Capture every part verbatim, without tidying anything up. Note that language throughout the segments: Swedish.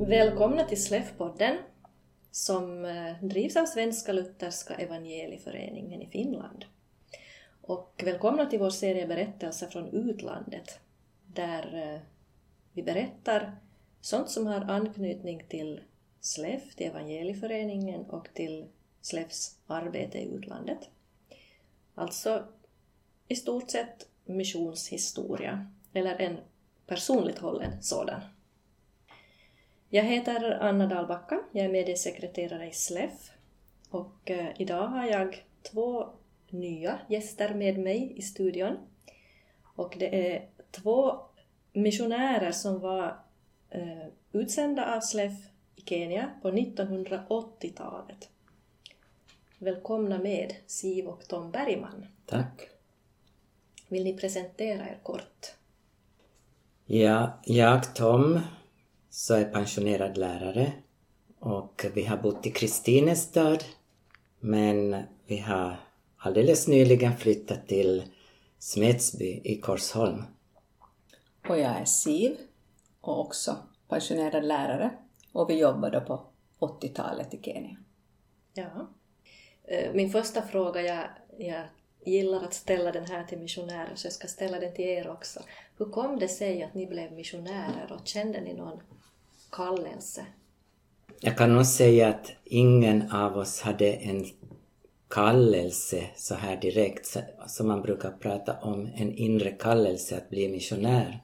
Välkomna till Släffpodden som drivs av Svenska Lutherska Evangelieföreningen i Finland. Och välkomna till vår serie berättelser från utlandet där vi berättar sånt som har anknytning till Släff, till Evangelieföreningen och till Släffs arbete i utlandet. Alltså i stort sett missionshistoria eller en personligt hållen sådan. Jag heter Anna Dahlbacka, jag är mediesekreterare i Släff och eh, idag har jag två nya gäster med mig i studion. Och det är två missionärer som var eh, utsända av Släff i Kenya på nittonhundraåttiotalet. Välkomna med Siv och Tom Bergman. Tack. Vill ni presentera er kort? Ja, jag Tom så är pensionerad lärare och vi har bott i Kristinestad, men vi har alldeles nyligen flyttat till Smedsby i Korsholm. Och jag är Siv och också pensionerad lärare och vi jobbade på åttiotalet i Kenya. Ja. Min första fråga, jag, jag gillar att ställa den här till missionärer så jag ska ställa den till er också. Hur kom det sig att ni blev missionärer och kände ni någon kallelse? Jag kan nog säga att ingen av oss hade en kallelse så här direkt, som man brukar prata om, en inre kallelse att bli missionär.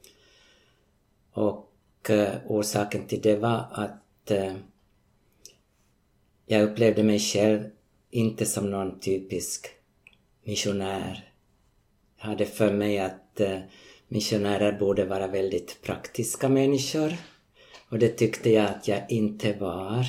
Och uh, orsaken till det var att uh, jag upplevde mig själv inte som någon typisk missionär. Jag hade för mig att uh, missionärer borde vara väldigt praktiska människor. Och det tyckte jag att jag inte var.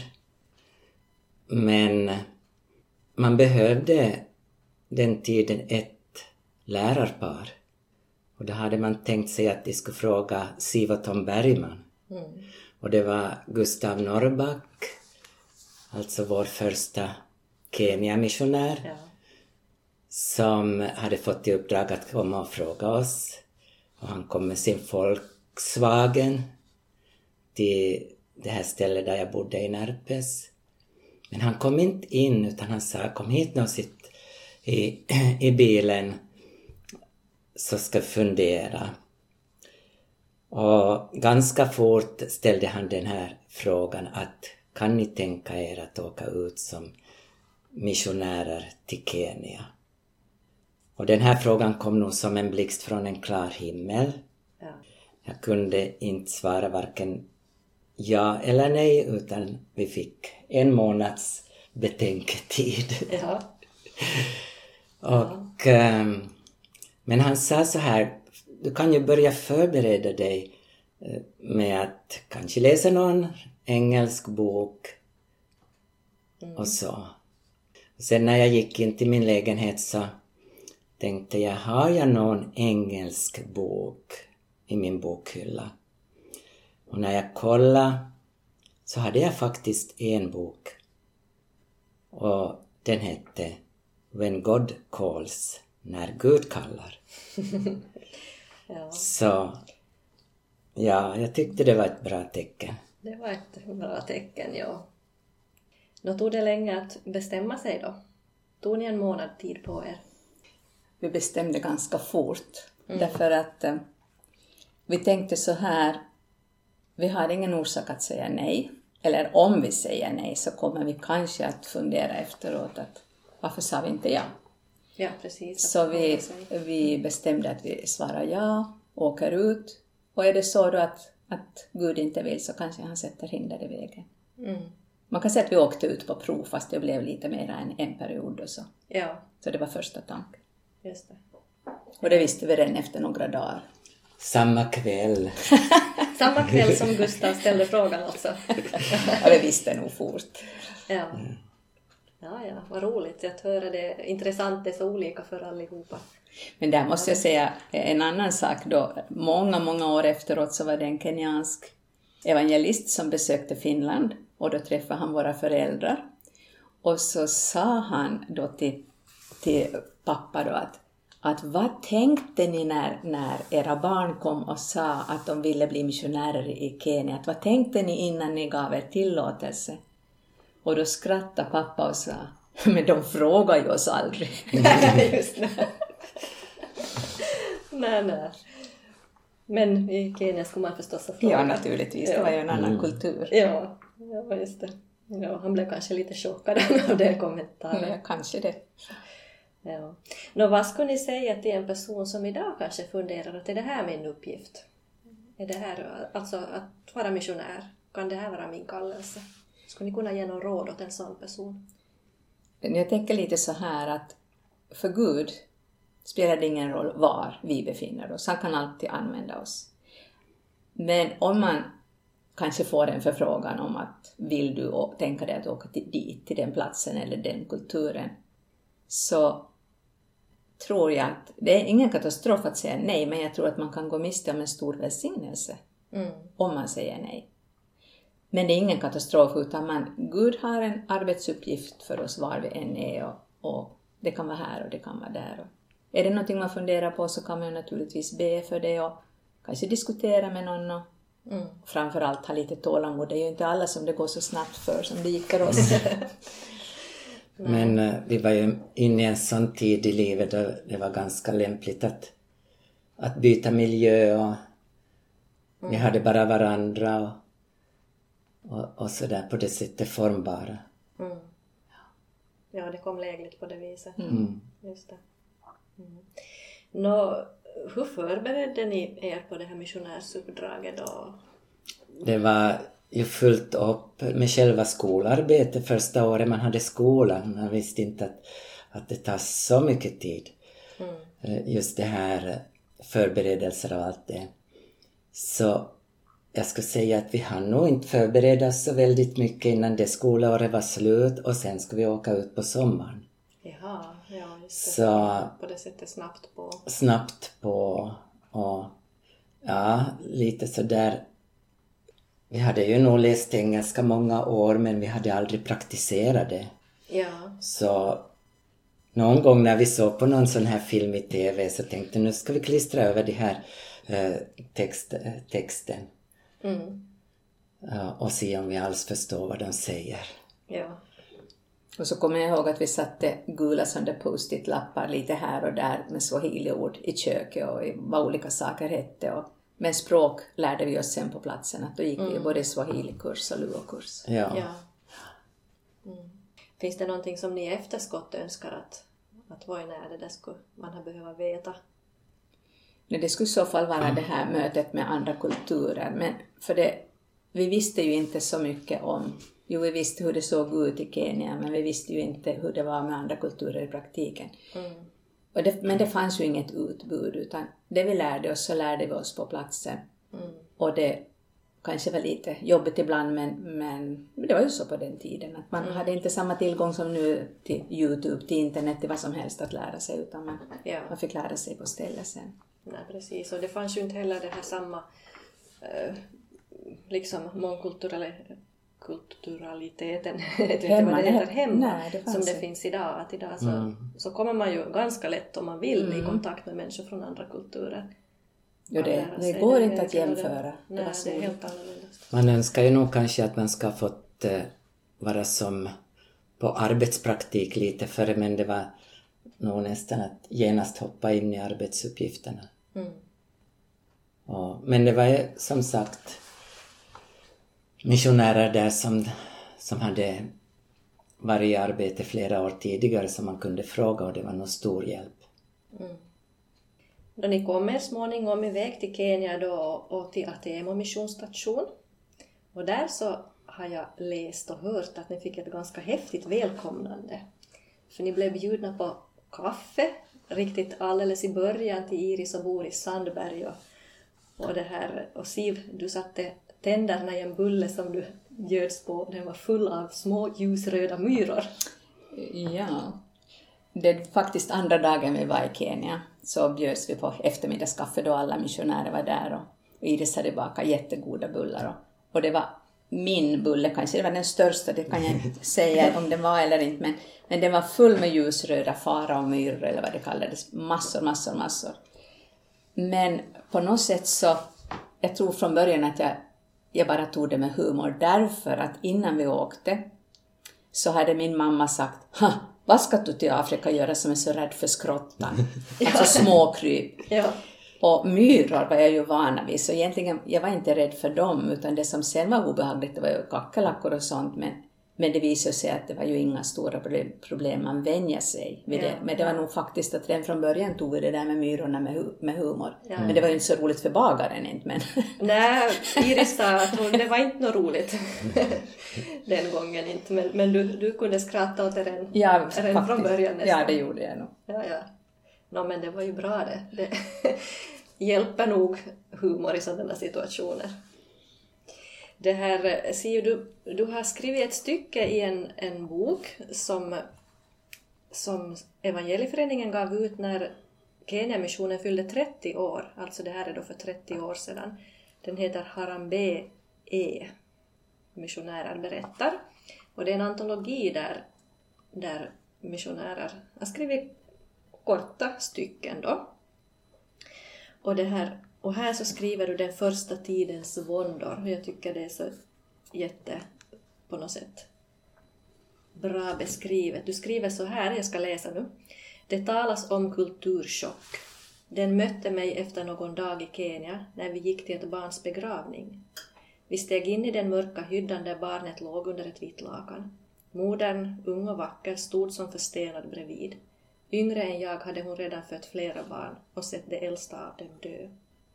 Men man behövde den tiden ett lärarpar. Och då hade man tänkt sig att de skulle fråga Siv och Tom Bergman. Mm. Och det var Gustav Norrback, alltså vår första Kenya-missionär. Ja. Som hade fått i uppdrag att komma och fråga oss. Och han kom med sin Volkswagen till det här stället där jag bodde i Närpes. Men han kom inte in utan han sa, kom hit nu och sitt i, i bilen så ska fundera. Och ganska fort ställde han den här frågan att kan ni tänka er att åka ut som missionärer till Kenya? Och den här frågan kom nog som en blixt från en klar himmel. Ja. Jag kunde inte svara varken ja eller nej, utan vi fick en månads betänketid. Ja. Och, ja. Um, men han sa så här, du kan ju börja förbereda dig med att kanske läsa någon engelsk bok mm. och så. Och sen när jag gick in till min lägenhet så tänkte jag, har jag någon engelsk bok i min bokhylla? Och när jag kollade så hade jag faktiskt en bok. Och den hette When God Calls, när Gud kallar. Ja. Så ja, jag tyckte det var ett bra tecken. Det var ett bra tecken, ja. Nå tog det länge att bestämma sig då? Tog ni en månad tid på er? Vi bestämde ganska fort. Mm. Därför att eh, vi tänkte så här. Vi har ingen orsak att säga nej. Eller om vi säger nej så kommer vi kanske att fundera efteråt att varför sa vi inte ja? Ja, precis. Så vi, vi bestämde att vi svarar ja, åker ut. Och är det så då att, att Gud inte vill så kanske han sätter hinder i vägen. Mm. Man kan säga att vi åkte ut på prov fast det blev lite mer än en period och så. Ja. Så det var första tanken. Just det. Och det visste vi redan efter några dagar. Samma kväll. Samma kväll som Gustav ställde frågan alltså. Ja, vi visste nog fort. Ja. Ja, ja, vad roligt att höra det. Intressant, det är så olika för allihopa. Men där måste jag säga en annan sak då. Många, många år efteråt så var det en kenyansk evangelist som besökte Finland. Och då träffade han våra föräldrar. Och så sa han då till, till pappa då att att vad tänkte ni när, när era barn kom och sa att de ville bli missionärer i Kenya? Att vad tänkte ni innan ni gav er tillåtelse? Och då skrattade pappa och sa, men de frågar ju oss aldrig. Just det. nej, nej. Men i Kenya skulle man förstås ha frågat. Ja, naturligtvis. Det var ju en annan mm. kultur. Ja, ja, just det. Ja, han blev kanske lite chockad av den kommentaren. Ja, kanske det. Ja. Nå, vad skulle ni säga till en person som idag kanske funderar att är det här min uppgift? Är det här, alltså att vara missionär, kan det här vara min kallelse? Skulle ni kunna ge någon råd åt en sån person? Jag tänker lite så här att för Gud spelar det ingen roll var vi befinner oss. Han kan alltid använda oss. Men om man kanske får en förfrågan om att vill du tänka dig att åka till, dit, till den platsen eller den kulturen, så tror jag att det är ingen katastrof att säga nej, men jag tror att man kan gå miste om en stor välsignelse mm. om man säger nej. Men det är ingen katastrof, utan man, Gud har en arbetsuppgift för oss var vi än är, och, och det kan vara här och det kan vara där. Och är det någonting man funderar på så kan man naturligtvis be för det och kanske diskutera med någon och mm. framförallt ha lite tålamod. Det är ju inte alla som det går så snabbt för som det gick för oss. Men uh, vi var ju inne i en sån tid i livet då det var ganska lämpligt att, att byta miljö och mm. vi hade bara varandra och, och, och sådär på det sättet formbara. Mm. Ja, det kom lägligt på det viset. Mm. Just det. Mm. Nå, hur förberedde ni er på det här missionärsuppdraget då? Det var ju fullt upp med själva skolarbetet första året man hade skolan. Man visste inte att, att det tar så mycket tid. Mm. Just det här förberedelser och allt det. Så jag skulle säga att vi hann nog inte förbereda oss så väldigt mycket innan det skolåret var slut och sen skulle vi åka ut på sommaren. Jaha, ja just det. Så på det sättet snabbt på. Snabbt på och ja, lite sådär. Vi hade ju nog läst engelska många år men vi hade aldrig praktiserat det. Ja. Så någon gång när vi såg på någon sån här film i tv så tänkte nu ska vi klistra över det här eh, text, eh, texten. Mm. Ja, och se om vi alls förstår vad de säger. Ja. Och så kommer jag ihåg att vi satte gula sådana post-it-lappar lite här och där med swahili-ord i köket och vad olika saker hette. Och, men språk lärde vi oss sen på platsen att då gick mm. vi både swahili-kurs och luo-kurs. Ja. Ja. Mm. Finns det någonting som ni i efterskott önskar att, att vad är det där skulle man ha behöva veta? Nej, det skulle i så fall vara det här mötet med andra kulturer. Men för det, vi visste ju inte så mycket om. Jo, vi visste hur det såg ut i Kenya, men vi visste ju inte hur det var med andra kulturer i praktiken. Mm. Och det, men det fanns ju inget utbud, utan det vi lärde oss så lärde vi oss på platsen. Mm. Och det kanske var lite jobbigt ibland, men, men det var ju så på den tiden. Att man mm. hade inte samma tillgång som nu till YouTube, till internet, till vad som helst att lära sig, utan man, ja. man fick lära sig på stället sen. Nej, precis. Och det fanns ju inte heller det här samma eh, liksom mångkulturella kulturaliteten hemma, vad det heter, hemma nej, det som det inte. finns idag. Att idag så, mm. så kommer man ju ganska lätt om man vill mm. i kontakt med människor från andra kulturer. Jo, det, det går inte att jämföra. Det, nej, det är helt annorlunda. Man önskar ju nog kanske att man ska fått eh, vara som på arbetspraktik lite före, men det var nog nästan att genast hoppa in i arbetsuppgifterna. Mm. Och, men det var ju som sagt missionärer där som, som hade varit i arbete flera år tidigare som man kunde fråga, och det var nog stor hjälp. Mm. Då ni kommer småningom iväg till Kenya då och till Atemo missionsstation. Och där så har jag läst och hört att ni fick ett ganska häftigt välkomnande. För ni blev bjudna på kaffe riktigt alldeles i början till Iris och Boris Sandberg. Och, och, det här, och Siv, du satte tänderna i en bulle som du bjöds på. Den var full av små ljusröda myror. Ja, det är faktiskt andra dagen vi var i Kenya. Så bjöds vi på eftermiddagskaffe då alla missionärer var där. Och Iris hade bakat jättegoda bullar. Och, och det var min bulle, kanske det var den största, det kan jag inte säga om den var eller inte, men, men den var full med ljusröda fara och myror eller vad det kallades, massor, massor, massor. Men på något sätt så, jag tror från början att jag, jag bara tog det med humor, därför att innan vi åkte så hade min mamma sagt, ha, vad ska du till Afrika göra som är så rädd för skrottan? Alltså småkryp. Ja. Och myror var jag ju vana vid, så egentligen jag var inte rädd för dem, utan det som sen var obehagligt det var ju kackerlackor och sånt, men, men det visade sig att det var ju inga stora problem, man vänjer sig vid det. Ja. Men det var nog faktiskt att redan från början tog vi det där med myrorna med, hu- med humor. Ja. Men det var ju inte så roligt för bagaren inte. Men... Nej, Iris sa att hon, det var inte något roligt den gången inte, men, men du, du kunde skratta åt det redan, ja, redan från början nästan. Ja, det gjorde jag nog. Ja, ja. No, men det var ju bra det. Det hjälper nog humor i sådana situationer. Det här, ser du, du har skrivit ett stycke i en, en bok som, som Evangelieföreningen gav ut när Kenya-missionen fyllde trettio år. Alltså det här är då för trettio år sedan. Den heter Harambee E. Missionärer berättar. Och det är en antologi där, där missionärer har skrivit korta stycken då. Och, det här, och här så skriver du den första tidens våndor. Och jag tycker det är så jätte, på något sätt, bra beskrivet. Du skriver så här, jag ska läsa nu. Det talas om kulturchock. Den mötte mig efter någon dag i Kenya när vi gick till ett barns begravning. Vi steg in i den mörka hyddan där barnet låg under ett vitt lakan. Modern, ung och vacker, stod som förstenad bredvid. Yngre än jag hade hon redan fött flera barn och sett det äldsta av dem dö.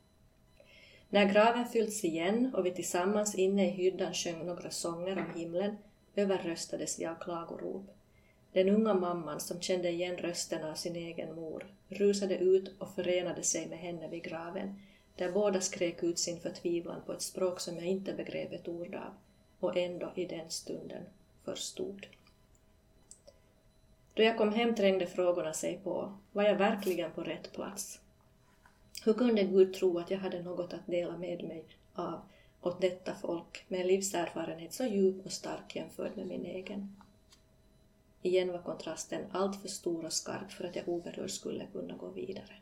När graven fyllts igen och vi tillsammans inne i hyddan sjöng några sånger om himlen överröstades vi av klagorop. Den unga mamman som kände igen rösten av sin egen mor rusade ut och förenade sig med henne vid graven, där båda skrek ut sin förtvivlan på ett språk som jag inte begrep ett ord av och ändå i den stunden förstod. Då jag kom hem trängde frågorna sig på, var jag verkligen på rätt plats? Hur kunde Gud tro att jag hade något att dela med mig av åt detta folk med en livserfarenhet så djup och stark jämfört med min egen? Igen var kontrasten allt för stor och skarp för att jag oberörd skulle kunna gå vidare.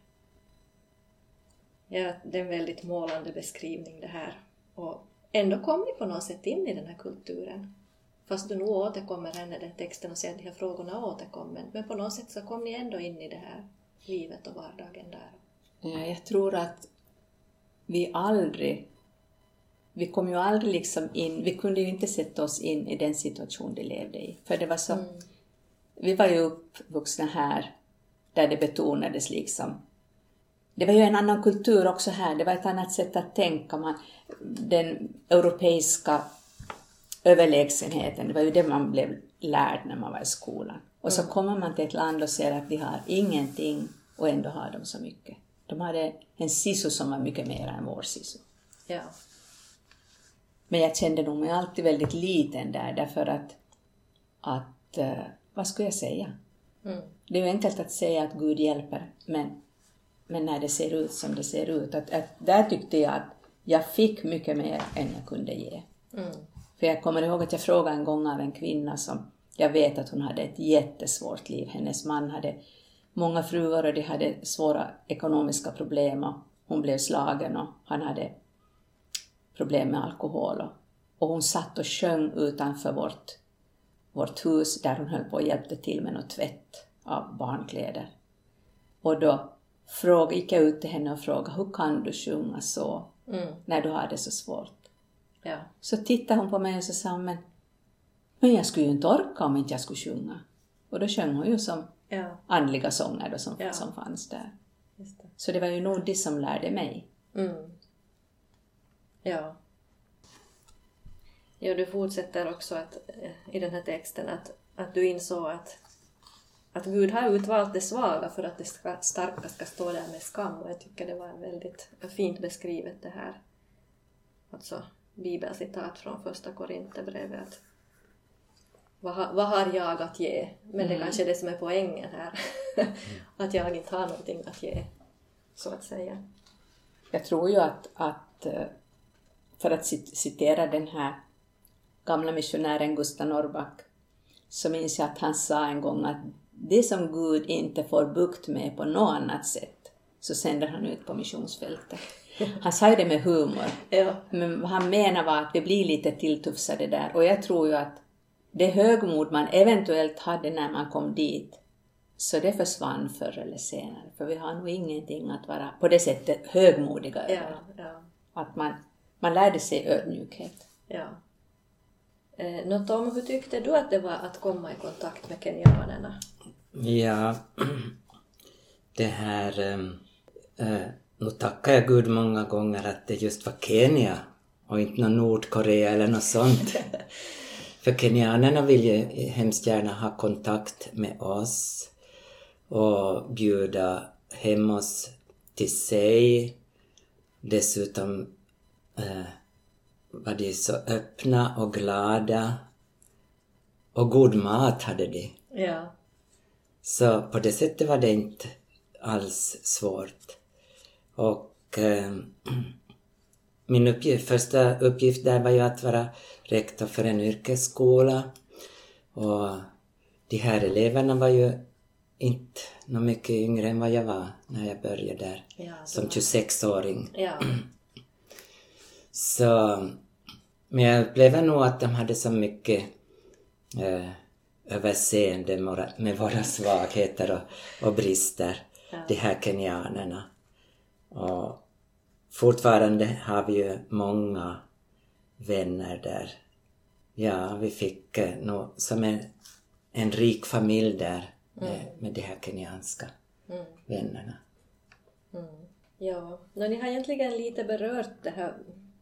Ja, det är en väldigt målande beskrivning det här. Och ändå kom ni på något sätt in i den här kulturen. Fast du nog återkommer henne den texten och säger att de här frågorna återkommer. Men på något sätt så kom ni ändå in i det här livet och vardagen där. Ja, jag tror att vi aldrig, vi kom ju aldrig liksom in, vi kunde ju inte sätta oss in i den situation de levde i. För det var så, mm. vi var ju uppvuxna här där det betonades liksom. Det var ju en annan kultur också här, det var ett annat sätt att tänka. Man, den europeiska överlägsenheten, det var ju det man blev lärd när man var i skolan. Och så mm. kommer man till ett land och ser att de har ingenting och ändå har de så mycket. De hade en sisu som var mycket mer än vår sisu. Ja. Men jag kände nog mig alltid väldigt liten där, därför att, att uh, vad skulle jag säga? Mm. Det är ju enkelt att säga att Gud hjälper, men, men när det ser ut som det ser ut, att, att där tyckte jag att jag fick mycket mer än jag kunde ge. Mm. För jag kommer ihåg att jag frågade en gång av en kvinna som jag vet att hon hade ett jättesvårt liv. Hennes man hade många fruar och de hade svåra ekonomiska problem och hon blev slagen och han hade problem med alkohol. Och, och hon satt och sjöng utanför vårt, vårt hus där hon höll på och hjälpte till med något tvätt av barnkläder. Och då fråga, gick jag ut till henne och frågade, hur kan du sjunga så mm. när du har det så svårt? Ja. Så tittade hon på mig och så sa, men, men jag skulle ju inte orka om inte jag skulle sjunga. Och då sjöng hon ju som ja. andliga sånger då som, ja. som fanns där. Just det. Så det var ju nog det som lärde mig. Mm. Ja. Ja, du fortsätter också att, i den här texten att, att du insåg att, att Gud har utvalt det svaga för att det ska, starka ska stå där med skam. Och jag tycker det var väldigt fint beskrivet det här. Alltså bibelcitat från första Korinthierbrevet. Att vad, har, vad har jag att ge? Men det mm. kanske är det som är poängen här. Att jag inte har någonting att ge, så att säga. Jag tror ju att, att för att citera den här gamla missionären Gustav Norrback, så minns jag att han sa en gång att det som Gud inte får bukt med på något annat sätt, så sänder han ut på missionsfältet. Han sa det med humor. Ja. Men han menar var att vi blir lite tilltufsade där. Och jag tror ju att det högmod man eventuellt hade när man kom dit, så det försvann förr eller senare. För vi har nog ingenting att vara på det sättet högmodiga över. Ja, ja. Att man, man lärde sig ödmjukhet. Ja. Eh, något om hur tyckte du att det var att komma i kontakt med kenyanerna? Ja, det här... Äh, äh, nu tackar jag Gud många gånger att det just var Kenya och inte någon Nordkorea eller något sånt. För kenyanerna vill ju hemskt gärna ha kontakt med oss och bjuda hem oss till sig. Dessutom eh, var de så öppna och glada. Och god mat hade de. Ja. Så på det sättet var det inte alls svårt. Och eh, min uppgift, första uppgift där var ju att vara rektor för en yrkesskola. Och de här eleverna var ju inte något mycket yngre än vad jag var när jag började där. Ja, som tjugosexåring. Ja. Så, men jag upplever nog att de hade så mycket eh, överseende med våra svagheter och, och brister. Ja. De här kenyanerna. Och fortfarande har vi ju många vänner där. Ja, vi fick eh, nog som en, en rik familj där med, mm. med de här kenyanska mm. vännerna. Mm. Ja, no, ni har egentligen lite berört det här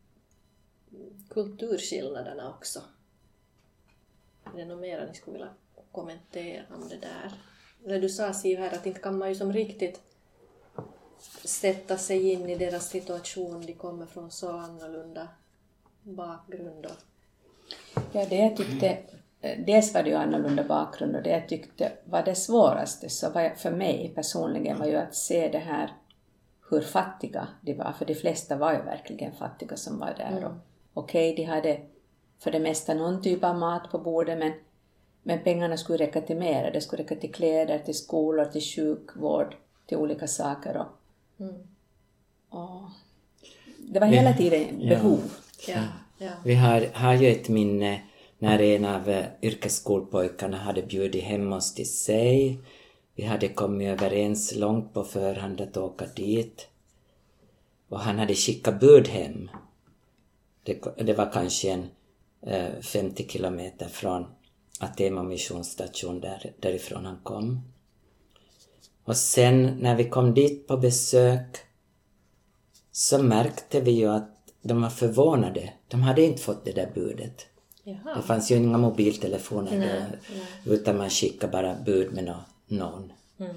kulturskillnaderna också. Det är nog mer ni skulle vilja kommentera om det där. Eller du sa Siv här att inte kan man ju som riktigt sätta sig in i deras situation. De kommer från så annorlunda bakgrund. Ja, det jag tyckte, dels var det ju annorlunda bakgrund, och det jag tyckte var det svåraste så var för mig personligen var ju att se det här hur fattiga de var. För de flesta var ju verkligen fattiga som var där. Mm. Okej, okay, de hade för det mesta någon typ av mat på bordet, men, men pengarna skulle räcka till mer. Det skulle räcka till kläder, till skolor, till sjukvård, till olika saker. Och, mm. och det var hela tiden behov. Ja, ja. Ja. Vi har, har ju ett minne när en av yrkesskolpojkarna hade bjudit hem oss till sig. Vi hade kommit överens långt på förhand att åka dit. Och han hade skickat bud hem. Det, det var kanske en eh, femtio kilometer från Atema missionsstation där, därifrån han kom. Och sen när vi kom dit på besök så märkte vi ju att de var förvånade. De hade inte fått det där budet. Jaha. Det fanns ju inga mobiltelefoner nej, där, nej. Utan man skickade bara bud med någon. Mm.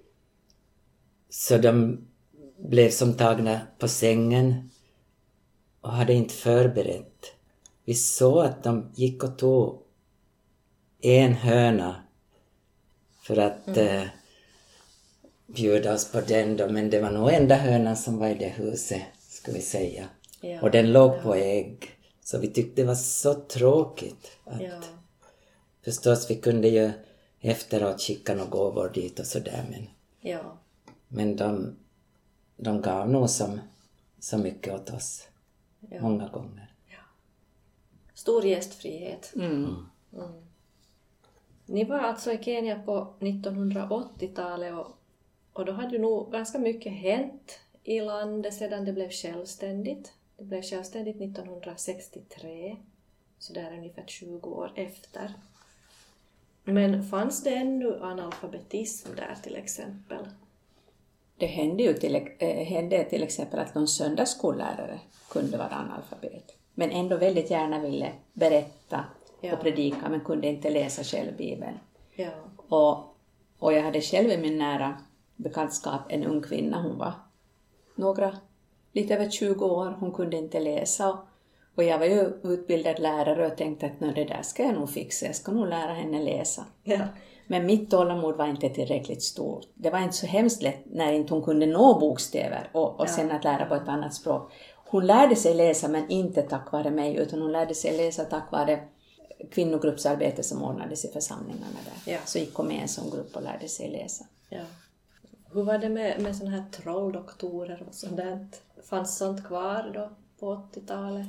Så de blev som tagna på sängen och hade inte förberett. Vi såg att de gick och tog en höna för att mm. eh, bjuda oss på den då. Men det var nog enda hönan som var i det huset, ska vi säga. Ja. Och den låg ja. på ägg. Så vi tyckte det var så tråkigt. Att, ja. Förstås, vi kunde ju efteråt skicka några gåvor dit och sådär. Men, ja. men de, de gav nog som, så mycket åt oss. Ja. Många gånger. Ja. Stor gästfrihet. Mm. Mm. Ni var alltså i Kenya på nittonhundraåttiotalet och, och då hade ju nog ganska mycket hänt i landet sedan det blev självständigt. Det blev självständigt nittonhundrasextiotre, så där ungefär tjugo år efter. Men fanns det ännu analfabetism där till exempel? Det hände ju till, äh, hände till exempel att någon söndagsskollärare kunde vara analfabet. Men ändå väldigt gärna ville berätta ja. och predika, men kunde inte läsa själv Bibeln. Ja. Och, och jag hade själv i min nära bekantskap en ung kvinna, hon var några, lite över tjugo år, hon kunde inte läsa. Och jag var ju utbildad lärare och tänkte att det där ska jag nog fixa, jag ska nog lära henne läsa. Ja. Men mitt tålamod var inte tillräckligt stort. Det var inte så hemskt lätt när inte hon kunde nå bokstäver och, och ja. sen att lära på ett annat språk. Hon lärde sig läsa men inte tack vare mig, utan hon lärde sig läsa tack vare kvinnogruppsarbete som ordnades i församlingarna där. Ja. Så gick hon med en sån grupp och lärde sig läsa. Ja. Hur var det med, med såna här trolldoktorer och sånt där? Fanns sånt kvar då på åttiotalet?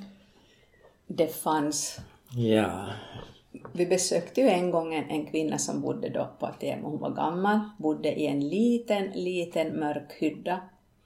Det fanns. Ja. Vi besökte ju en gång en, en kvinna som bodde då på Aten. Hon var gammal, bodde i en liten, liten mörk hydda.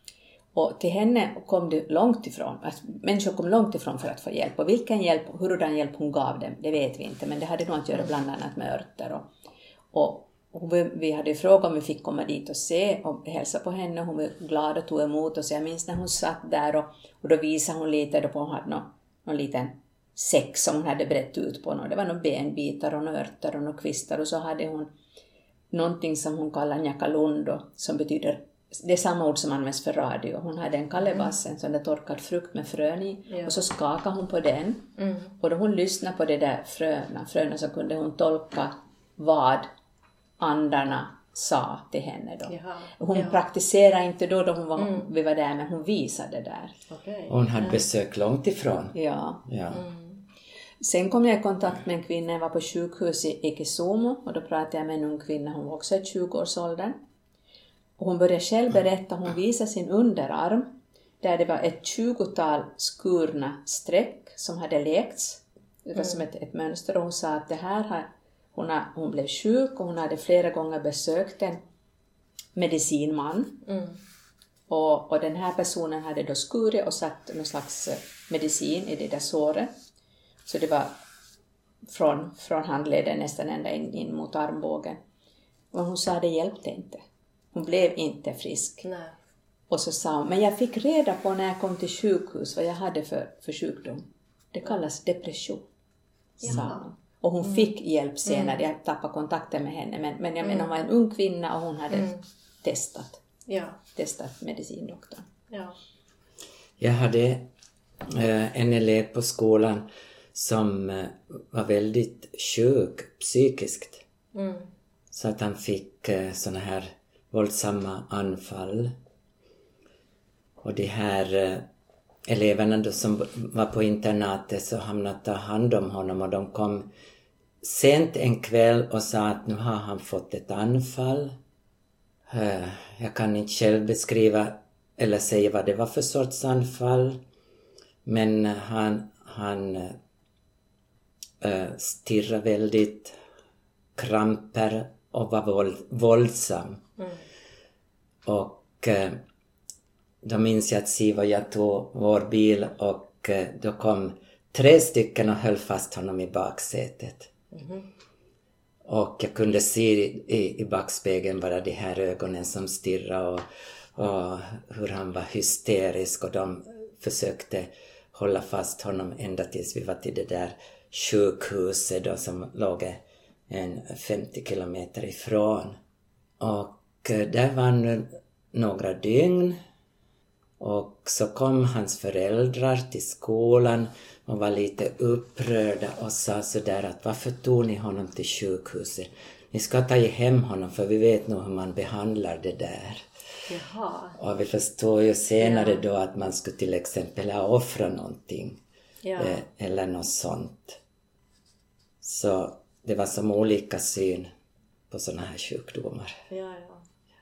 Och till henne kom det långt ifrån. Alltså, människor kom långt ifrån för att få hjälp. Och vilken hjälp, hurdan hjälp hon gav dem, det vet vi inte. Men det hade nog att göra bland annat med örter. Och, och vi, vi hade frågat om vi fick komma dit och se och hälsa på henne. Hon var glad och tog emot oss. Jag minns när hon satt där och, och då visade hon lite. Då hon hade någon, någon liten säck som hon hade brett ut på. Det var några benbitar och några örter och några kvistar. Och så hade hon någonting som hon kallar njakalundo, som betyder, det är samma ord som används för radio. Hon hade en kalebass, en sån där torkad frukt med frön i. Ja. Och så skakade hon på den. Mm. Och då hon lyssnade på det där fröna, fröna så kunde hon tolka vad andarna sa till henne då. Jaha. Hon ja. praktiserade inte då, då hon var, mm. vi var där, men hon visade det där. Okay. Hon hade besök långt ifrån. Ja. ja. Mm. Sen kom jag i kontakt med en kvinna, jag var på sjukhus i Kisumu och då pratade jag med en ung kvinna, hon var också i tjugoårsåldern. Och hon började själv berätta, hon visade sin underarm där det var ett tjugotal skurna streck som hade lekts. Det var mm. som ett, ett mönster och hon sa att det här har, hon, har, hon blev sjuk och hon hade flera gånger besökt en medicinman. Mm. Och, och den här personen hade då skurit och satt någon slags medicin i det där såret. Så det var från, från handleden nästan ända in, in mot armbågen. Och hon sa att det hjälpte inte. Hon blev inte frisk. Nej. Och så sa hon, men jag fick reda på när jag kom till sjukhus vad jag hade för, för sjukdom. Det kallas depression. Sa hon. Och hon mm. fick hjälp senare. Mm. Jag tappade kontakten med henne. Men, men jag mm. menar, hon var en ung kvinna och hon hade mm. testat. Ja. Testat medicindoktorn. Ja. Jag hade äh, en elev på skolan som äh, var väldigt sjuk psykiskt. Mm. Så att han fick äh, såna här våldsamma anfall. Och de här äh, eleverna då som var på internatet så hamnade att ta hand om honom. Och de kom sent en kväll och sa att nu har han fått ett anfall. Äh, jag kan inte själv beskriva eller säga vad det var för sorts anfall. Men han, han äh, stirrade väldigt, kramper och var våld, våldsam. Mm. Och äh, då minns jag att Siv och jag tog vår bil och äh, då kom tre stycken och höll fast honom i baksätet. Mm. Och jag kunde se i, i backspegeln bara de här ögonen som stirrade och, och hur han var hysterisk och de försökte hålla fast honom ända tills vi var till det där sjukhuset då, som låg en femtio kilometer ifrån. Och där var nu några dygn och så kom hans föräldrar till skolan och var lite upprörda och sa sådär att varför tog ni honom till sjukhuset? Ni ska ta hem honom för vi vet nog hur man behandlar det där. Jaha. Och vi förstår ju senare ja. Då att man skulle till exempel ha offra någonting. Ja. Eh, eller något sånt. Så det var som olika syn på såna här sjukdomar. Ja, ja.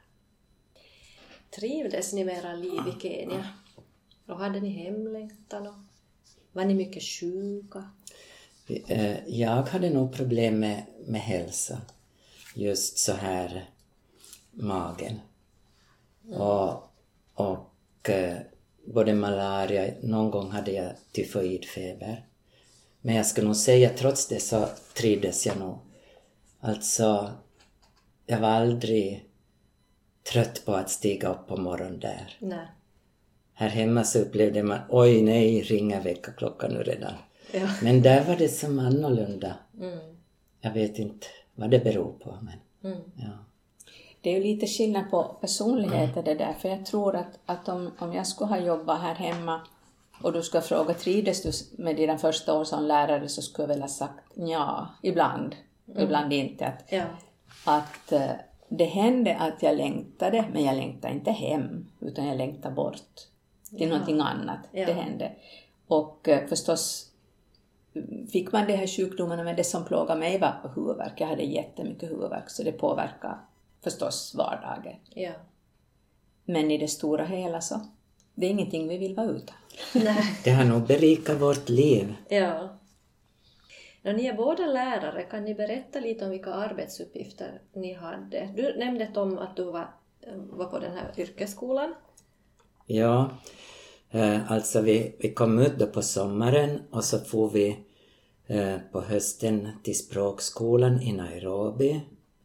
Trivdes ni med era liv i Kenya? Och hade ni hemlängtan? Och var ni mycket sjuka? Jag hade nog problem med, med hälsa. Just så här magen. Mm. Och, och både malaria, någon gång hade jag tyfoidfeber. Men jag skulle nog säga trots det så trivdes jag nog. Alltså, jag var aldrig trött på att stiga upp på morgonen där. Nej. Här hemma så upplevde man, oj nej, ringa väckarklockan nu redan. Ja. Men där var det som annorlunda. Mm. Jag vet inte vad det beror på. Men, mm. ja. Det är ju lite skillnad på personligheter det där. För jag tror att, att om, om jag skulle ha jobbat här hemma och du ska fråga trivdes du med dina första år som lärare så skulle jag väl ha sagt ja, ibland. Mm. Ibland inte. Att, ja. att det hände att jag längtade, men jag längtade inte hem utan jag längtade bort till ja. någonting annat. Ja. Det hände. Och förstås fick man de här sjukdomarna, men det som plågade mig var huvudvärk. Jag hade jättemycket huvudvärk, så det påverkar förstås vardagen. Ja. Men i det stora hela så, det är ingenting vi vill vara utan. Nej. Det har nog berikat vårt liv. Ja. När ni är båda lärare, kan ni berätta lite om vilka arbetsuppgifter ni hade? Du nämnde om att du var, var på den här yrkesskolan. Ja, eh, alltså vi, vi kom ut då på sommaren och så får vi eh, på hösten till språkskolan i Nairobi.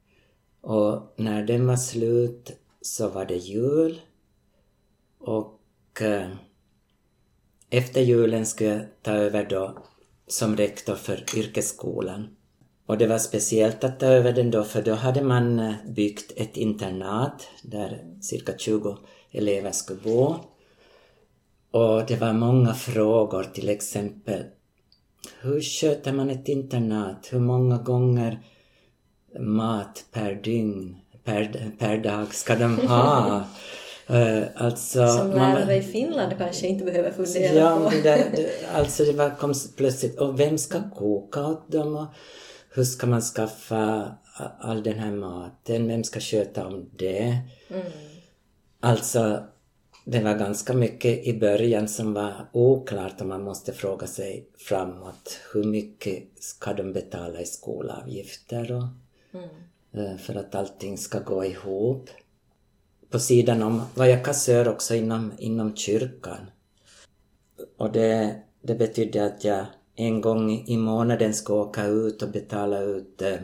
Och när den var slut så var det jul. Och eh, efter julen skulle jag ta över då som rektor för yrkesskolan. Och det var speciellt att ta över den då, för då hade man byggt ett internat där cirka tjugo elever skulle bo. Och det var många frågor, till exempel: hur sköter man ett internat? Hur många gånger mat per dygn, per, per dag ska de ha? Uh, alltså, som lärare man, i Finland kanske inte behöver fundera ja, på. Det, det, alltså det var, kom plötsligt, och vem ska koka åt dem? Och hur ska man skaffa all den här maten? Vem ska sköta om det? Mm. Alltså, det var ganska mycket i början som var oklart, och man måste fråga sig framåt. Hur mycket ska de betala i skolavgifter? Och, mm. för att allting ska gå ihop. På sidan om var jag kassör också inom, inom kyrkan. Och det, det betydde att jag en gång i månaden ska åka ut och betala ut eh,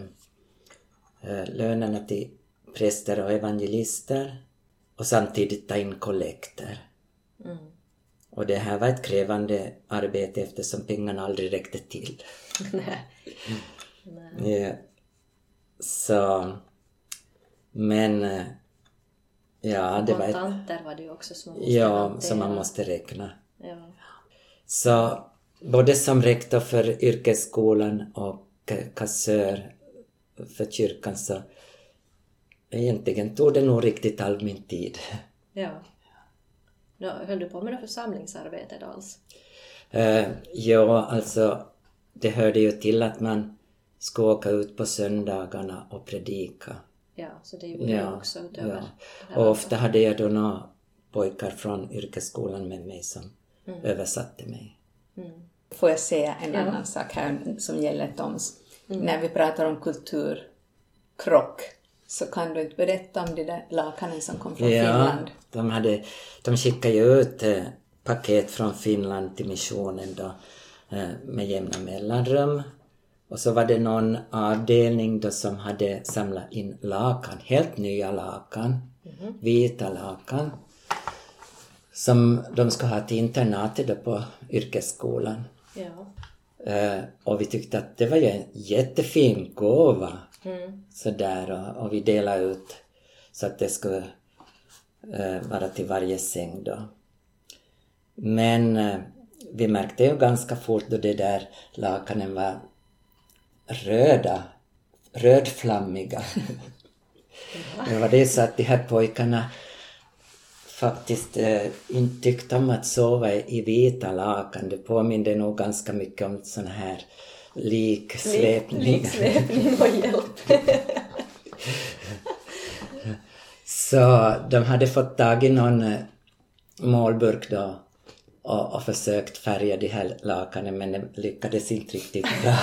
lönerna till präster och evangelister. Och samtidigt ta in kollekter. Mm. Och det här var ett krävande arbete eftersom pengarna aldrig räckte till. Nej. Nej. Ja. Så, men... Ja, det var kontanter var det ju också som man måste ja, hantera. som man måste räkna. Ja. Så både som rektor för yrkesskolan och kassör för kyrkan, så egentligen tog det nog riktigt all min tid. Ja. Då höll du på med det församlingsarbetet alls? Uh, ja, alltså det hörde ju till att man ska åka ut på söndagarna och predika. Ja, så det gjorde ja, jag också utöver. Ja. Och ofta hade jag då några pojkar från yrkesskolan med mig som mm. översatte mig. Mm. Får jag säga en ja. annan sak här som gäller Toms? Mm. När vi pratar om kulturkrock, så kan du inte berätta om de där lakanen som kom från ja, Finland? De, hade, de skickade ju ut eh, paket från Finland till missionen då, eh, med jämna mellanrum. Och så var det någon avdelning då som hade samlat in lakan, helt nya lakan, mm-hmm. vita lakan, som de ska ha till internatet då på yrkesskolan. Ja. Uh, och vi tyckte att det var ju en jättefin gåva. Mm. Sådär, och, och vi delade ut så att det skulle uh, vara till varje säng då. Men uh, vi märkte ju ganska fort då det där lakanen var röda, rödflammiga. Det var det så att de här pojkarna faktiskt eh, inte tyckte om att sova i vita lakan. Det påminner nog ganska mycket om sån här liksvepning. Liksvepning och hjälp. Så de hade fått tag i någon eh, målburk då och, och försökt färga de här lakanen, men det lyckades inte riktigt bra.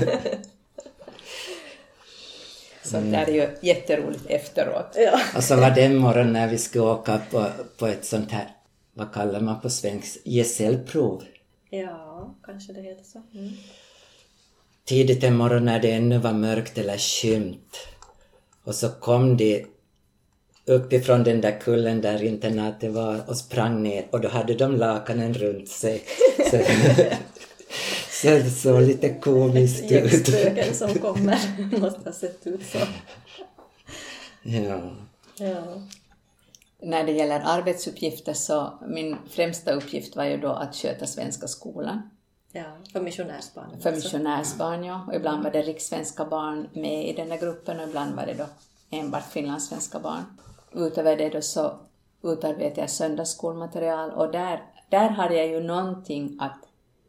Så det är ju jätteroligt efteråt. Ja. Och så var det en morgon när vi skulle åka på, på ett sånt här, vad kallar man på svensk, gesällprov. Ja, kanske det heter så. Mm. Tidigt en morgon när det ännu var mörkt eller skymt. Och så kom de uppifrån den där kullen där internatet var och sprang ner. Och då hade de lakanen runt sig. Så, så det såg lite komiskt ut. Spöken som kommer måste ha sett ut så. Ja. Ja. När det gäller arbetsuppgifter, så min främsta uppgift var ju då att sköta svenska skolan. Ja, för missionärsbarn. För missionärsbarn, ja. Och ibland var det rikssvenska barn med i den där gruppen, och ibland var det då enbart finlandssvenska barn. Utöver det då så utarbetade jag söndagsskolmaterial, och där, där hade jag ju någonting att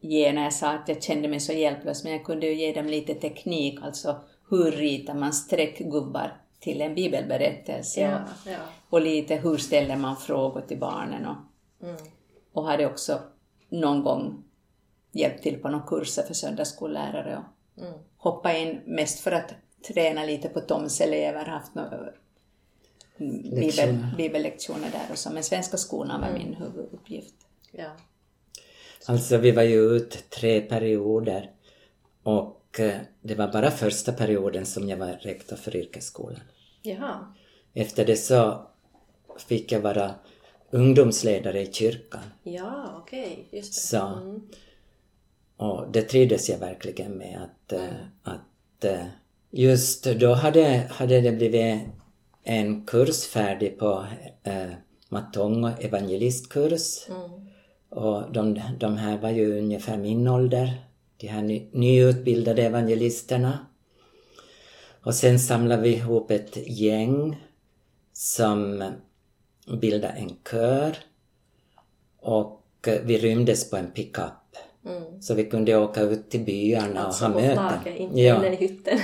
ge när jag sa att jag kände mig så hjälplös, men jag kunde ju ge dem lite teknik, alltså hur ritar man streckgubbar till en bibelberättelse Ja, ja. och lite hur ställer man frågor till barnen och, Mm. och hade också någon gång hjälpt till på några kurser för söndagsskollärare och Mm. hoppa in mest för att träna lite på Toms elever, haft några bibel, Lektioner. bibellektioner där och så, men svenska skolan var Mm. min huvuduppgift. Ja. Alltså vi var ju ut tre perioder och eh, det var bara första perioden som jag var rektor för yrkesskolan. Jaha. Efter det så fick jag vara ungdomsledare i kyrkan. Ja, okej. Just det. Så, Mm. och det trivdes jag verkligen med att, eh, att eh, just då hade, hade det blivit en kurs färdig på eh, Matongo evangelistkurs. Mm. Och de, de här var ju ungefär min ålder, de här ny, nyutbildade evangelisterna. Och sen samlade vi ihop ett gäng som bildade en kör. Och vi rymdes på en pickup. Mm. Så vi kunde åka ut till byarna Alltså och ha på möten. flaket, inte Ja. inne i hytten.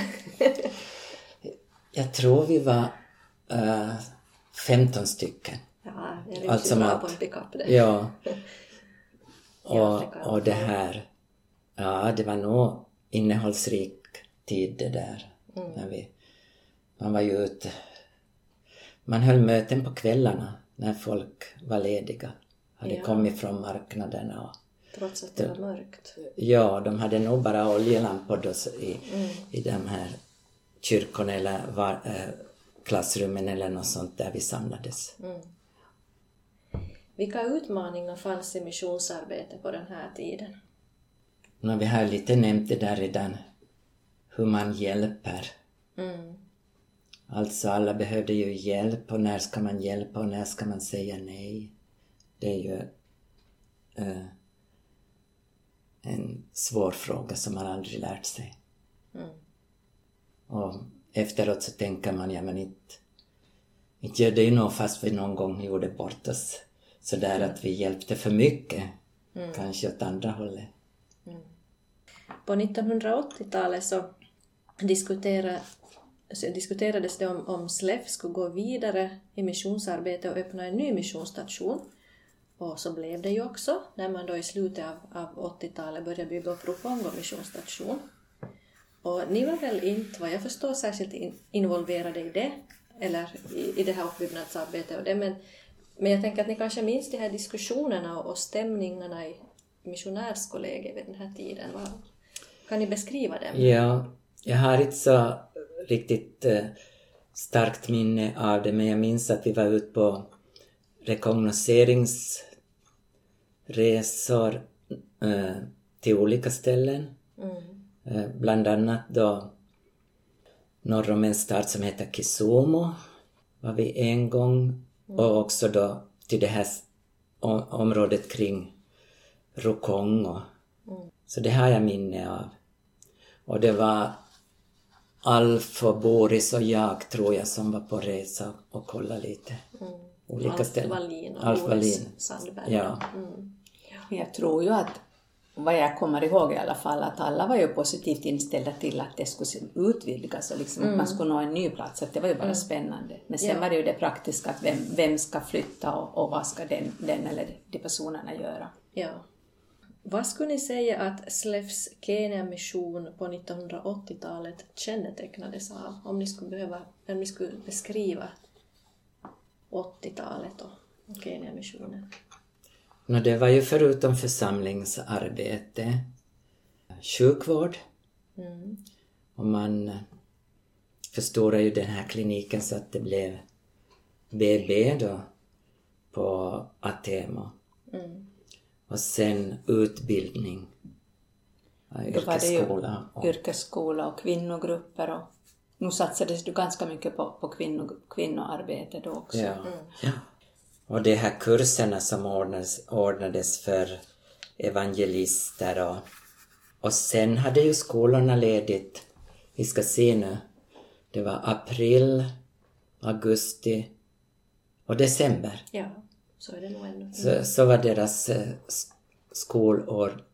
Jag tror vi var uh, femton stycken. Ja, jag är Alltså alltså bra mat. på en pickup det. Ja. I Och, Afrika. och det här, ja det var nog innehållsrik tid det där. Mm. När vi, man var ju ute, man höll möten på kvällarna när folk var lediga. Hade Ja. kommit från marknaderna. Och, Trots att det var mörkt. ja, de hade nog bara oljelampor då så i, Mm. i de här kyrkorna eller var, äh, klassrummen eller något sånt där vi samlades. Mm. Vilka utmaningar fanns i missionsarbete på den här tiden? Nu, vi har lite nämnt det där redan, hur man hjälper. Mm. Alltså alla behövde ju hjälp och när ska man hjälpa och när ska man säga nej. Det är ju eh, en svår fråga som man aldrig lärt sig. Mm. Och efteråt så tänker man, ja men inte, inte gör det ju nog fast vi någon gång gjorde bort oss. Så där att vi hjälpte för mycket. Mm. Kanske åt andra hållet. På nittonhundraåttiotalet så diskutera, så diskuterades det om, om S L E F skulle gå vidare i missionsarbete och öppna en ny missionsstation. Och så blev det ju också när man då i slutet av, av åttiotalet började bygga upp Rupongo missionsstation. Och ni var väl inte, vad jag förstår, särskilt in, involverade i det, eller i, i det här uppbyggnadsarbetet och det, men, men jag tänker att ni kanske minns de här diskussionerna och, och stämningarna i missionärskollegiet vid den här tiden. Vad, kan ni beskriva dem? Ja, jag har inte så riktigt eh, starkt minne av det, men jag minns att vi var ute på rekognoseringsresor eh, till olika ställen. Mm. Eh, bland annat då norr om en stad som heter Kisumu var vi en gång. Mm. Och också då till det här o- området kring Rukongo. Mm. Så det har jag minne av. Och det var Alf och Boris och jag tror jag som var på resa och kollade lite. Mm. Olika Alf ställen. Wallin och Alf Boris Wallin. Sandberg. Ja. Mm. Jag tror ju att, vad jag kommer ihåg i alla fall, att alla var ju positivt inställda till att det skulle utvidgas och liksom att man skulle nå en ny plats. Att det var ju bara spännande. Men sen Ja. var det ju det praktiska, att vem, vem ska flytta och, och vad ska den, den eller de personerna göra. Ja. Vad skulle ni säga att S L E Fs Kenya-mission på nittonhundraåttiotalet kännetecknades av? Om ni skulle, behöva, om ni skulle beskriva åttiotalet och Kenya-missionen. No, det var ju förutom församlingsarbete, sjukvård. Mm. Och man förstorar ju den här kliniken så att det blev B B då på Atemo. Mm. Och sen utbildning. Ja, Då var det ju yrkesskola. Och, yrkesskola och kvinnogrupper och nu satsades det ganska mycket på, på kvinno, kvinnoarbete då också. ja, ja. Och de här kurserna som ordnades, ordnades för evangelister. Och, och sen hade ju skolorna ledigt. Vi ska se nu. Det var april, augusti och december. Ja, så är det nog ännu. Så, så var deras eh, s- skolår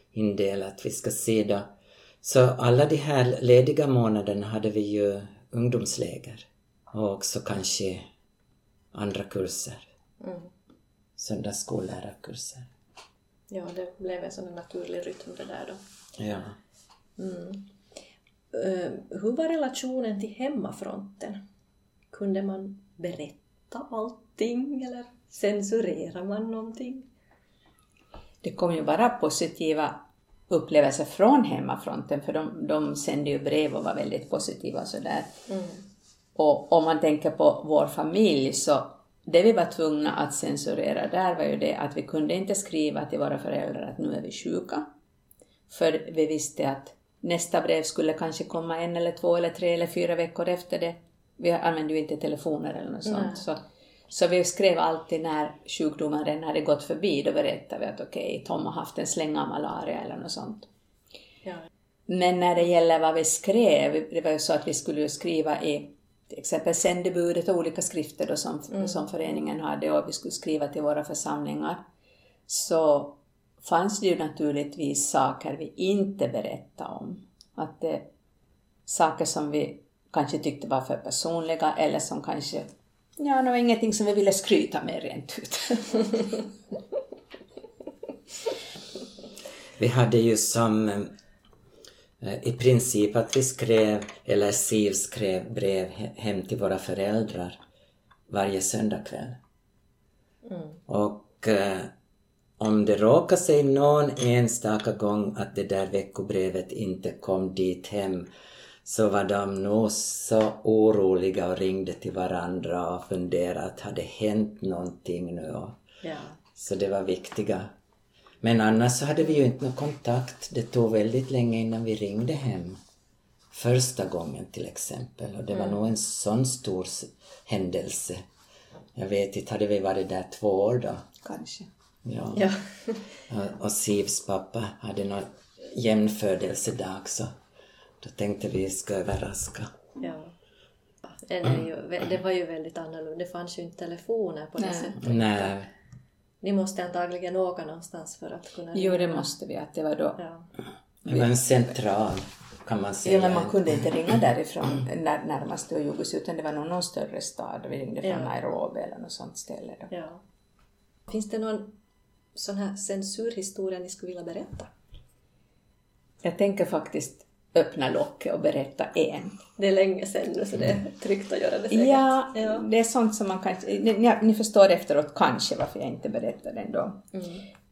indelat. Vi ska se då. Så alla de här lediga månaderna hade vi ju ungdomsläger. Och också kanske andra kurser. Mm. Söndagsskollärarkurser. Ja, det blev en sån naturlig rytm det där då. Ja. Mm. Uh, hur var relationen till hemmafronten? Kunde man berätta allting eller censurerar man någonting? Det kom ju bara positiva upplevelser från hemmafronten, för de, de sände ju brev och var väldigt positiva och sådär. Mm. Och om man tänker på vår familj, så det vi var tvungna att censurera där var ju det att vi kunde inte skriva till våra föräldrar att nu är vi sjuka. För vi visste att nästa brev skulle kanske komma en eller två eller tre eller fyra veckor efter det. Vi använde ju inte telefoner eller något sånt. Så, så vi skrev alltid när sjukdomen redan hade gått förbi. Då berättade vi att okej, okay, Tom har haft en släng av malaria eller något sånt. Ja. Men när det gäller vad vi skrev, det var ju så att vi skulle skriva i till exempel sändebudet och olika skrifter då som, mm. som föreningen hade, och vi skulle skriva till våra församlingar. Så fanns det ju naturligtvis saker vi inte berättade om. Att det, saker som vi kanske tyckte var för personliga eller som kanske, ja, det var ingenting som vi ville skryta med rent ut. Vi hade ju som i princip att vi skrev, eller Siv skrev brev hem till våra föräldrar varje söndagkväll. Mm. Och eh, om det råkar sig någon enstaka gång att det där veckobrevet inte kom dit hem, så var de nog så oroliga och ringde till varandra och funderade att hade hänt någonting nu. Och, ja. Så det var viktiga. Men annars så hade vi ju inte någon kontakt. Det tog väldigt länge innan vi ringde hem. Första gången till exempel. Och det var mm. nog en sån stor händelse. Jag vet inte, hade vi varit där två år då? Kanske. Ja. ja. och, och Sivs pappa hade någon jämnfödelsedag, så då tänkte vi ska överraska. Ja. Det, är ju, det var ju väldigt annorlunda. Det fanns ju inte telefoner på det Nej. sättet. Nej. Ni måste antagligen åka någonstans för att kunna... Jo, det måste vi. Att det var då... Ja. Det var en central, kan man säga. Ja, men man kunde inte ringa därifrån när, närmast till Jugos, utan det var någon, någon större stad. Vi ringde från ja. Nairobi eller något sånt ställe då. Ja. Finns det någon sån här censurhistoria ni skulle vilja berätta? Jag tänker faktiskt öppna locket och berätta en. Det är länge sedan nu, så det är tryggt att göra det säkert. Ja, ja, det är sånt som man kanske... Ni, ni förstår efteråt kanske varför jag inte berättar den då. Mm.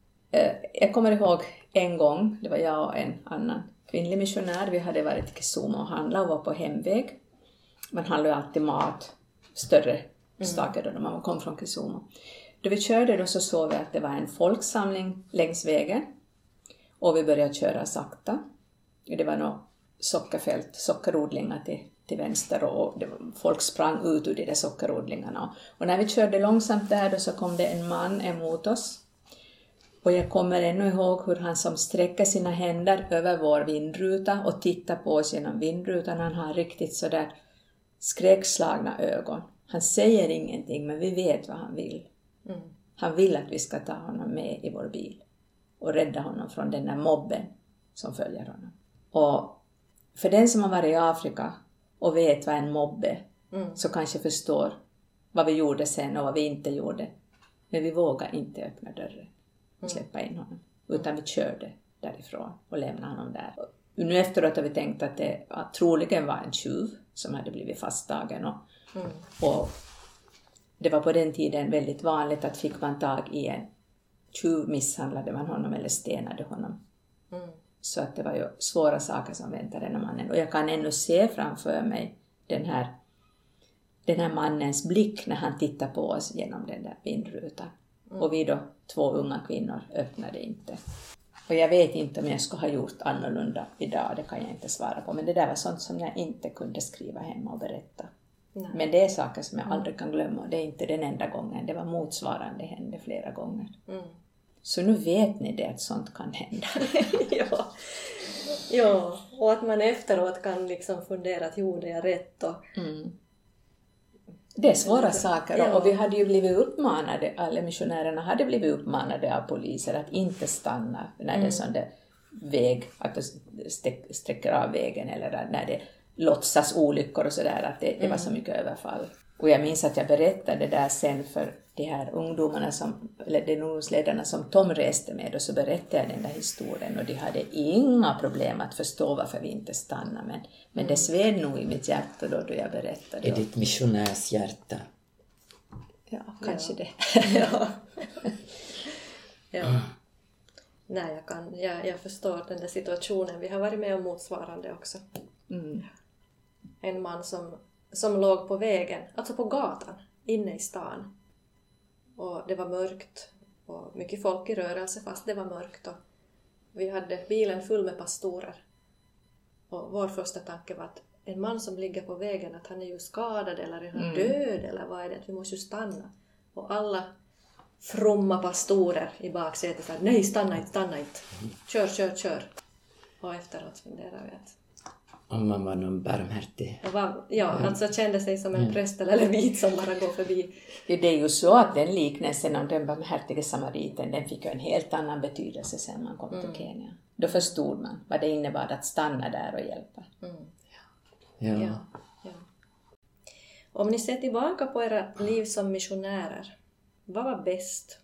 Jag kommer ihåg en gång, det var jag och en annan kvinnlig missionär. Vi hade varit i Kisumu och handlat och var på hemväg. Man handlar ju alltid mat, större saker då när man kom från Kisumu. Då vi körde då så såg vi att det var en folksamling längs vägen. Och vi började köra sakta. Det var nog sockerfält, sockerodlingar till, till vänster, och det, folk sprang ut ur de där sockerodlingarna. Och när vi körde långsamt där då så kom det en man emot oss. Och jag kommer ännu ihåg hur han som sträcker sina händer över vår vindruta och tittar på oss genom vindrutan. Han har riktigt så där skräckslagna ögon. Han säger ingenting, men vi vet vad han vill. Mm. Han vill att vi ska ta honom med i vår bil och rädda honom från den där mobben som följer honom. Och för den som har varit i Afrika och vet vad en mobb är, mm. så kanske förstår vad vi gjorde sen och vad vi inte gjorde. Men vi vågade inte öppna dörren och släppa in honom. Utan vi körde därifrån och lämnade honom där. Och nu efteråt har vi tänkt att det att troligen var en tjuv som hade blivit fasttagen. Och, mm. och det var på den tiden väldigt vanligt att fick man tag i en tjuv, misshandlade man honom eller stenade honom. Mm. Så att det var ju svåra saker som väntade den mannen. Och jag kan ännu se framför mig den här, den här mannens blick när han tittar på oss genom den där vindrutan. Mm. Och vi då, två unga kvinnor, öppnade inte. Och jag vet inte om jag skulle ha gjort annorlunda idag, det kan jag inte svara på. Men det där var sånt som jag inte kunde skriva hemma och berätta. Nej. Men det är saker som jag mm. aldrig kan glömma. Det är inte den enda gången, det var motsvarande hände flera gånger. Mm. Så nu vet ni det, att sånt kan hända. ja. ja, och att man efteråt kan liksom fundera att gjorde jag rätt. Och... Mm. Det är svåra saker. Ja. Och vi hade ju blivit uppmanade, alla missionärerna hade blivit uppmanade av poliser att inte stanna när mm. det är sån där väg, att det sträcker av vägen eller när det låtsas olyckor och sådär, att det, det var så mycket överfall. Och jag minns att jag berättade där sen för de här ungdomarna som, eller de ungdomsledarna som Tom reste med, och så berättade jag den där historien och de hade inga problem att förstå varför vi inte stannade, men, men det sved nog i mitt hjärta då, då jag berättade. I ditt missionärshjärta? Ja, kanske ja. det. ja. ja. Nej, jag, kan, jag, jag förstår den där situationen. Vi har varit med om motsvarande också. Mm. En man som, som låg på vägen, alltså på gatan, inne i stan. Och det var mörkt och mycket folk i rörelse fast det var mörkt. Och vi hade bilen full med pastorer. Och vår första tanke var att en man som ligger på vägen, att han är ju skadad eller är han mm. död eller vad är det? Vi måste ju stanna. Och alla fromma pastorer i baksätet sa nej, stanna inte, stanna inte. Kör, kör, kör. Och efteråt funderar vi att om man var någon barmhärtig. Var, ja, alltså kände sig som en mm. präst eller levit som bara går förbi. Det är ju så att den liknelsen om den barmhärtiga samariten, den fick ju en helt annan betydelse sen man kom mm. till Kenya. Då förstod man vad det innebar att stanna där och hjälpa. Mm. Ja. Ja, ja. Om ni ser tillbaka på era liv som missionärer, vad var bäst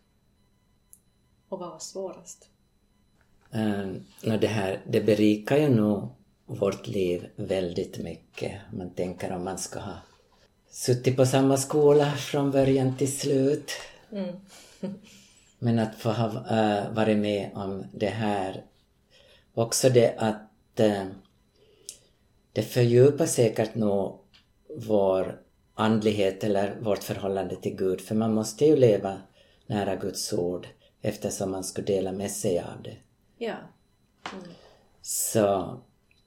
och vad var svårast? Um, det här, det berikar ju nog vårt liv väldigt mycket. Man tänker om man ska ha suttit på samma skola från början till slut. Mm. Men att få ha uh, varit med om det här. Också det att uh, det fördjupar säkert nog vår andlighet eller vårt förhållande till Gud. För man måste ju leva nära Guds ord eftersom man ska dela med sig av det. Ja. Mm. Så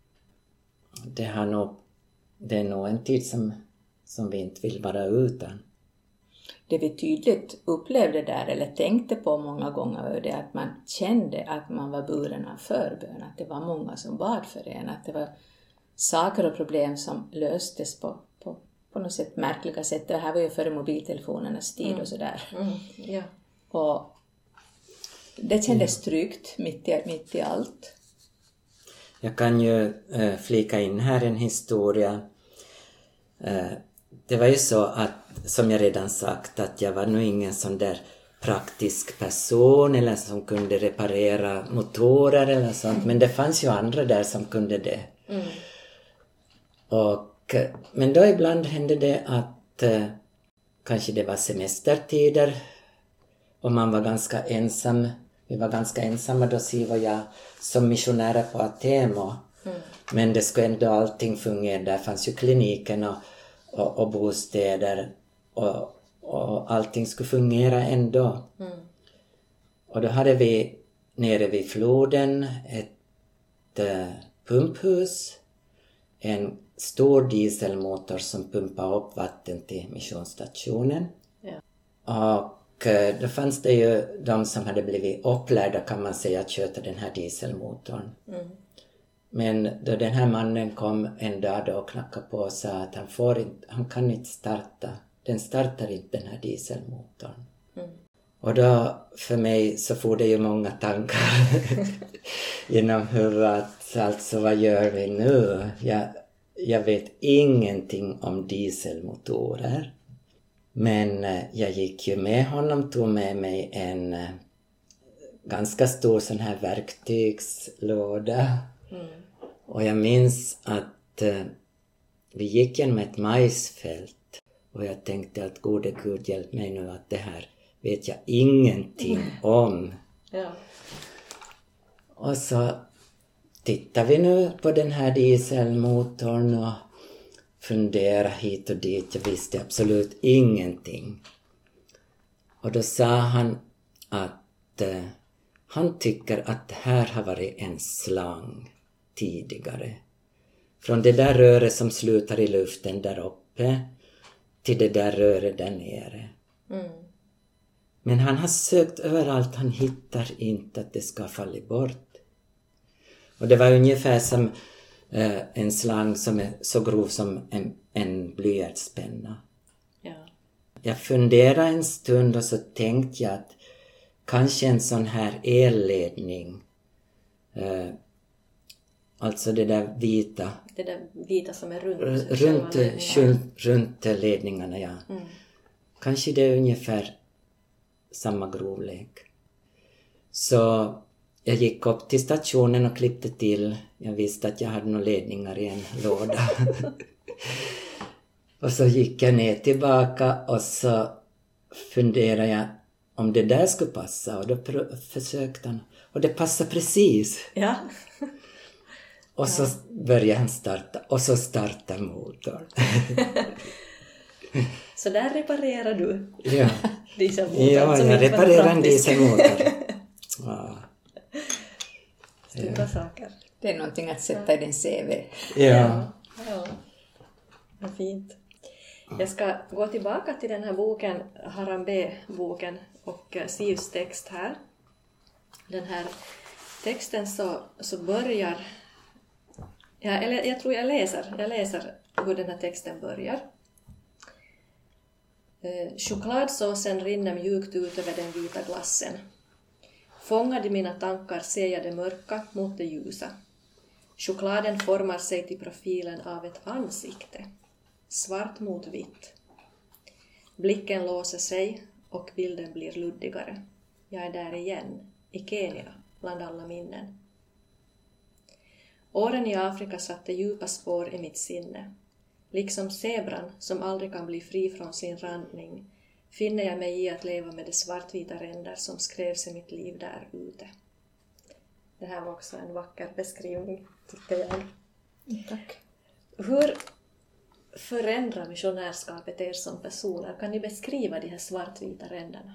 det, har nog, det är nog en tid som, som vi inte vill vara utan. Det vi tydligt upplevde där eller tänkte på många gånger var det att man kände att man var buren av förbön. Att det var många som bad för en. Att det var saker och problem som löstes på, på, på något sätt märkliga sätt. Det här var ju före mobiltelefonernas tid mm. och sådär. Mm. Ja. Och det kändes tryggt mitt i, mitt i allt. Jag kan ju äh, flika in här en historia. Äh, det var ju så att, som jag redan sagt, att jag var nog ingen sån där praktisk person eller som kunde reparera motorer eller sånt. Mm. Men det fanns ju andra där som kunde det. Mm. Och, men då ibland hände det att äh, kanske det var semestertider och man var ganska ensam. Vi var ganska ensamma då, Siv och jag, som missionärer på Atemo. Mm. Men det skulle ändå allting fungera. Där fanns ju kliniken och, och, och bostäder. Och, och allting skulle fungera ändå. Mm. Och då hade vi nere vid floden ett äh, pumphus. En stor dieselmotor som pumpade upp vatten till missionsstationen. Ja. Och då fanns det ju de som hade blivit upplärda, kan man säga, att köta den här dieselmotorn. Mm. Men då den här mannen kom en dag då och knackade på och sa att han, får inte, han kan inte starta. Den startar inte den här dieselmotorn. Mm. Och då för mig så får det ju många tankar genom huvudet. Alltså vad gör vi nu? Jag, jag vet ingenting om dieselmotorer. Men jag gick ju med honom, tog med mig en eh, ganska stor sån här verktygslåda. Mm. Och jag minns att eh, vi gick genom ett majsfält. Och jag tänkte att gode Gud hjälp mig nu, att det här vet jag ingenting om. Ja. Och så tittar vi nu på den här dieselmotorn och fundera hit och dit. Jag visste absolut ingenting. Och då sa han att eh, han tycker att det här har varit en slang tidigare. Från det där röret som slutar i luften där uppe till det där röret där nere. Mm. Men han har sökt överallt, han hittar inte att det ska falla bort. Och det var ungefär som Uh, en slang som är så grov som en, en blyertspenna. Ja. Jag funderade en stund och så tänkte jag att kanske en sån här elledning Eh, alltså det där vita. Det där vita som är runt. Runt, ledningarna. runt ledningarna, ja. Mm. Kanske det är ungefär samma grovlek. Så jag gick upp till stationen och klippte till. Jag visste att jag hade några ledningar i en låda. Och så gick jag ner tillbaka och så funderade jag om det där skulle passa. Och då pr- försökte han. Och det passade precis. Ja. Och så började han starta. Och så startade motorn. Så där reparerar du ja. dieselmotorn. Ja, jag reparerar en dieselmotor. Ja. Stora ja. saker. Det är någonting att sätta i din C V. Ja. Ja, ja. Vad fint. Jag ska gå tillbaka till den här boken, Harambe-boken och Sivs text här. Den här texten så, så börjar... Ja, eller jag tror jag läser, jag läser hur den här texten börjar. Eh, chokladsåsen rinner mjukt ut över den vita glassen. Fångad i mina tankar ser jag det mörka mot det ljusa. Chokladen formar sig till profilen av ett ansikte. Svart mot vitt. Blicken låser sig och bilden blir luddigare. Jag är där igen, i Kenya, bland alla minnen. Åren i Afrika satte djupa spår i mitt sinne. Liksom zebran som aldrig kan bli fri från sin randning finner jag mig i att leva med de svartvita ränder som skrevs i mitt liv där ute. Det här var också en vacker beskrivning, tycker jag. Tack. Hur förändrar missionärskapet er som personer? Kan ni beskriva de här svartvita ränderna?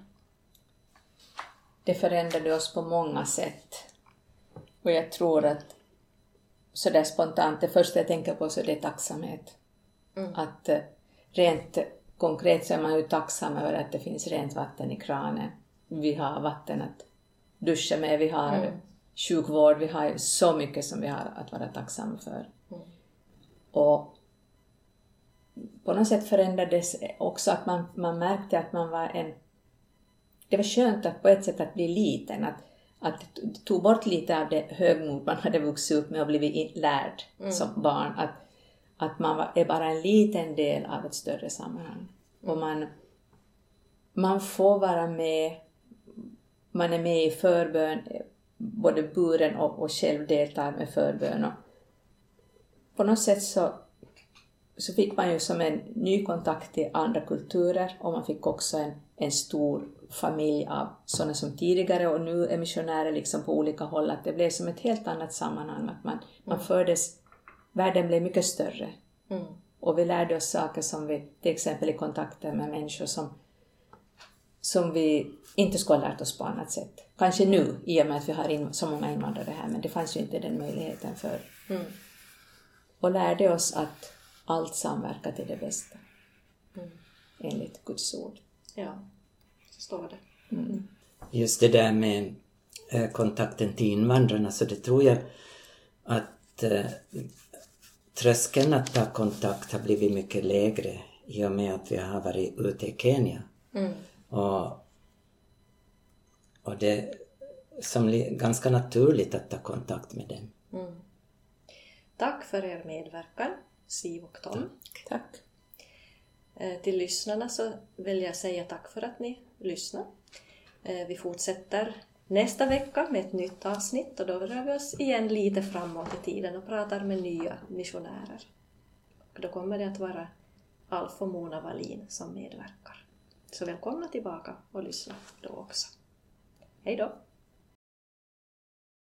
Det förändrade oss på många sätt. Och jag tror att så där spontant, det första jag tänker på så är det tacksamhet. Mm. Att rent konkret så är man ju tacksam över att det finns rent vatten i kranen. Vi har vatten att duscha med, vi har mm. sjukvård, vi har så mycket som vi har att vara tacksamma för. Mm. Och på något sätt förändrades också att man, man märkte att man var en... Det var skönt att på ett sätt att bli liten, att att det tog bort lite av det högmod man hade vuxit upp med och blivit lärd mm. som barn. Att, att man var, är bara en liten del av ett större sammanhang. Mm. Och man, man får vara med, man är med i förbön, både buren och, och själv deltar med förbön. Och på något sätt så, så fick man ju som en ny kontakt till andra kulturer och man fick också en, en stor familj av sådana som tidigare och nu är missionärer liksom på olika håll, att det blev som ett helt annat sammanhang, att man, mm. man fördes, världen blev mycket större mm. och vi lärde oss saker som vi, till exempel i kontakter med människor som, som vi inte skulle ha lärt oss på annat sätt. Kanske nu, i och med att vi har in, så många invandrare här, men det fanns ju inte den möjligheten för. Mm. Och lärde oss att allt samverkar till det bästa. Mm. Enligt Guds ord. Ja. Står det. Mm. Just det där med eh, kontakten till invandrarna, så det tror jag att eh, tröskeln att ta kontakt har blivit mycket lägre i och med att vi har varit ute i Kenya. Mm. Och, och det är som li- ganska naturligt att ta kontakt med dem. Mm. Tack för er medverkan, Siv och Tom. Tack. Tack. Till lyssnarna så vill jag säga tack för att ni lyssnar. Vi fortsätter nästa vecka med ett nytt avsnitt och då rör vi oss igen lite framåt i tiden och pratar med nya missionärer. Och då kommer det att vara Alf och Mona Wallin som medverkar. Så välkomna tillbaka och lyssna då också. Hej då!